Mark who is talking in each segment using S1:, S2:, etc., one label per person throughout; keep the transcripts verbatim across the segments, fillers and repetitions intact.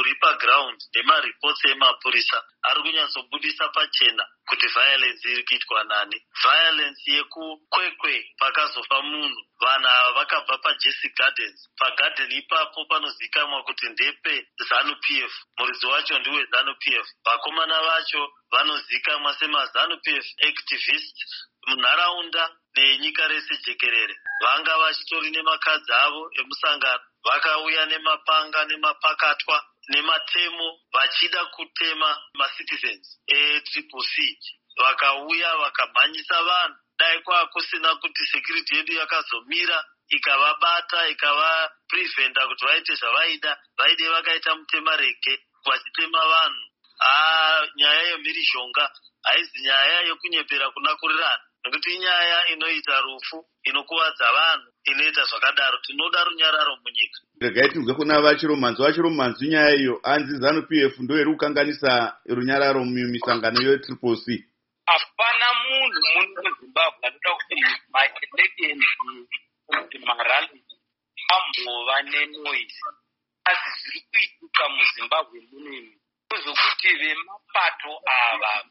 S1: ruri paground nemaripotsi emapurisa ari kunyatsobudisa pachena kuti violence iri kuitwa nani. Violence yekukwekwe pakazofa munhu. Vanhu ava vakabva paJesse Gardens. Pagarden ipapo panozikamwa kuti ndepe ZANU-P F. Muridzi wacho ndiwe ZANU-P F. Vakomana vacho vanozikamwa semaZANU-P F activist munharaunda nenyika rese jekerere. Vanga vachitori nemakadzi avo emusangano. Vakauya nemapanga nemapakatwa nematemo vachida kutema macitizens e-Triple C. Vakauya vakamhanyisa vanhu. Dai kwa kusina kuti security yedu yakazomira ikavabata ikavapreventa kuti vaite zvavaida, vaide vakaita mutemarege vachitema vanhu. Ah, nyaya yemhirizhonga haizi nyaya yekunyepera kunakurirana, nekuti inyaya inoita rufu, inokuvadza vanhu, inoita zvakadaro. Tinoda runyararo munyika.
S2: Regai tinzwe kuna vachiromanzi. Vachiromanzi nyaya iyo anzi ZANU-P F ndo iri kukanganisa runyararo mumisangano ye-Triple C.
S3: Hapana munhu muno muZimbabwe anoda kuti maelections kuti marali ambova nenoise, asi zviri kuitika muZimbabwe munemi kuzokuti vemapato ava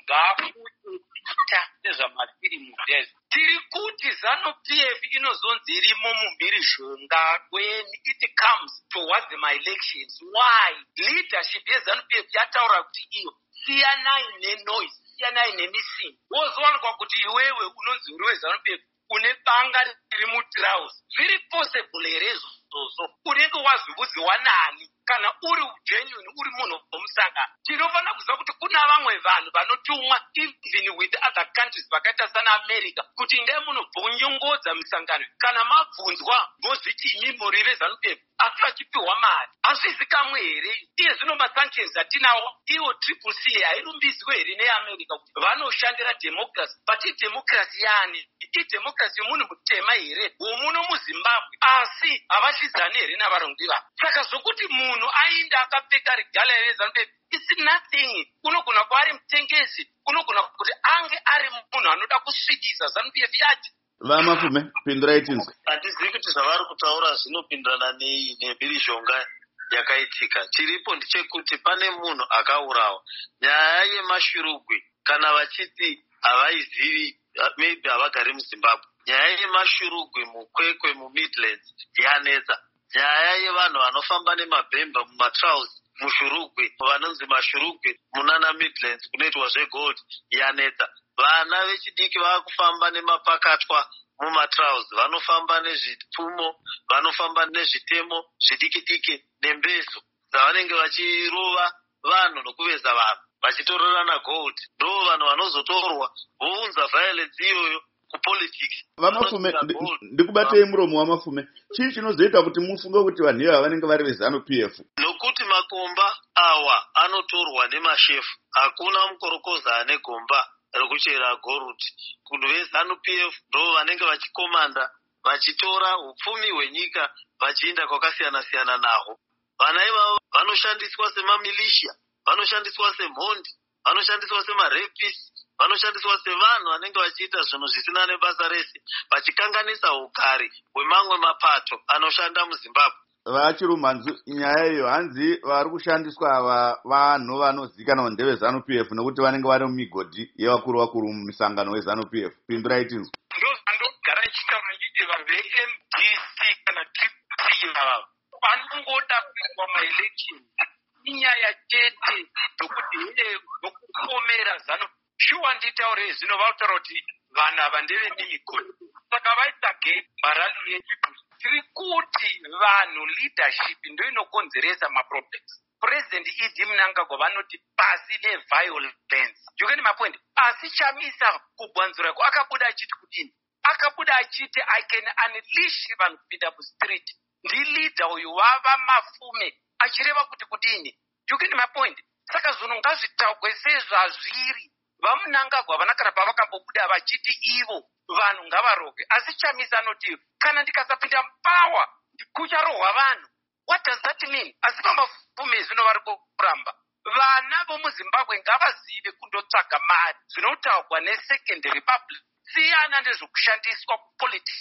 S3: vakuita sezvamafirimu zvezvo. Tiri kuti ZANU-P F inozonzi irimo mumhirizhonga when it comes towards the elections. Why? Leadership yeZANU-P F yataura kuti iyo siyanai nenoise, siyanai nemisini. Wozowanikwa kuti iwewe unonzi uri weZANU-P F une banga riri mutrausi. Zviri possible here izvozvo? Unenge wazviudziwa nani? Kana uri genuine uri munhu womusangano. Tinofanira kuziva kuti kuna vamwe vanhu vanotumwa even with other countries vakaita sana America kuti ndee munobvonyongodza misangano. Kana mabvunzwa mbozviti imi muri veZANU-P F asi vachipiwa mari. Hazvizi kamwe here? Iye zvino masanctions atinawo iwo Triple C hairumbiswe here neAmerica kuti vanoshandira democracy. But democracy yani idemocracy yomunhu mutema here womuno muZimbabwe, asi havashidzani here navarongi vavo. Saka zvokuti munhu ainda akapfeka regala reZANU-P F it's nothing. Unogona kuva ari mutengesi, unogona kuti ange ari munhu anoda kusvikisa ZANU-P F yacho.
S2: Vamafume, pindurai tinzwe.
S1: Handizivi kuti zvavari kutaura zvinopindirana nemhirizhonga yakaitika. Chiripo ndechekuti pane munhu akaurawa. Nyaya yemashurugwi kana vachiti havaizivi, maybe havagari muZimbabwe. Nyaya yemashurugwi mukwekwe muMidlands yanetsa. Nyaya yevanhu vanofamba nemabhemba mumatrausi mushurugwi vanonzi mashurugwi munana Midlands kunoitwa zvegold yanetsa. Vana vechidiki vakufamba nemapakatwa mumatrausi, vanofamba nezvipfumo, vanofamba nezvitemo zvidiki-diki nembezo dzavanenge vachirova vanhu nokuveza vanhu vachitororana gold. Ndo vanhu vanozotorwa vounza violence iyoyo kupolitics.
S2: Vamafume, ndikubatei muromo wamafume. Chii chinozoita kuti mufunge kuti vanhu ivava vanenge vari veZANU-P F?
S1: Nokuti makomba awa anotorwa nemashefu. Hakuna mukorokoza ane gomba rekuchera goruti. Kunhu veZANU-P F ndo vanenge vachikomanda, vachitora upfumi hwenyika vachienda kwakasiyana-siyana naho. Vana ivavo vanoshandiswa semamilisha, vanoshandiswa semhondi, vanoshandiswa semarepisi, vanoshandiswa sevanhu vanenge vachiita zvinhu zvisina nebasa rese, vachikanganisa ugari hwemamwe mapato anoshanda muZimbabwe.
S2: Vachiromanzi, nyaya iyo hanzi vari kushandiswa ava vanhu vanozikanwa ndeveZANU-P F nekuti vanenge vari mumigodhi yevakuru vakuru mumisangano weZANU-P F. Pindurai tinzwe.
S3: Ndozvandogara ndichitaura ndichiti vanhu ve-M D C kana Triple C ava vanongoda kuitwa maelection inyaya chete yokuti here nokupomera ZANU. Shuwa nditaure zvino vautaura kuti vanhu ava ndevemimigodhi. Saka vaita gate marali yechipusi. Tiri kuti vanhu leadership ndo inokonzeresa maproblems. President Idi Mnangagwa vanoti pasi neviolence. You get my point? Asi chamisa kubwanzura ko akabuda achiti kudini? Akabuda achiti I can unleash vanhu kupinda mustreet. Ndi leader uyu wava mafume achireva kuti kudini? You get my point? Saka zvinhu ngazvitaurwe sezvazviri. VaMnangagwa vanakana pavakambobuda vachiti ivo vanhu ngavarohwe. Asi chamisa anoti kana ndikasapinda power kucharohwa vanhu. What does that mean? Asi pamafume zvino vari kuramba. Vana vomuZimbabwe ngavazive kundotsvaga mari zvinotaurwa neSecond Republic. Siyana nezvokushandiswa kupolitics.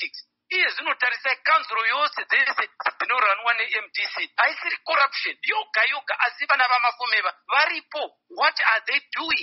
S3: iye zvinotarisa kanzuro yose dzese dzinoranwa ne-M D C haisiri corruption yoga yoga, asi vana vamafumeva varipo. What are they doing?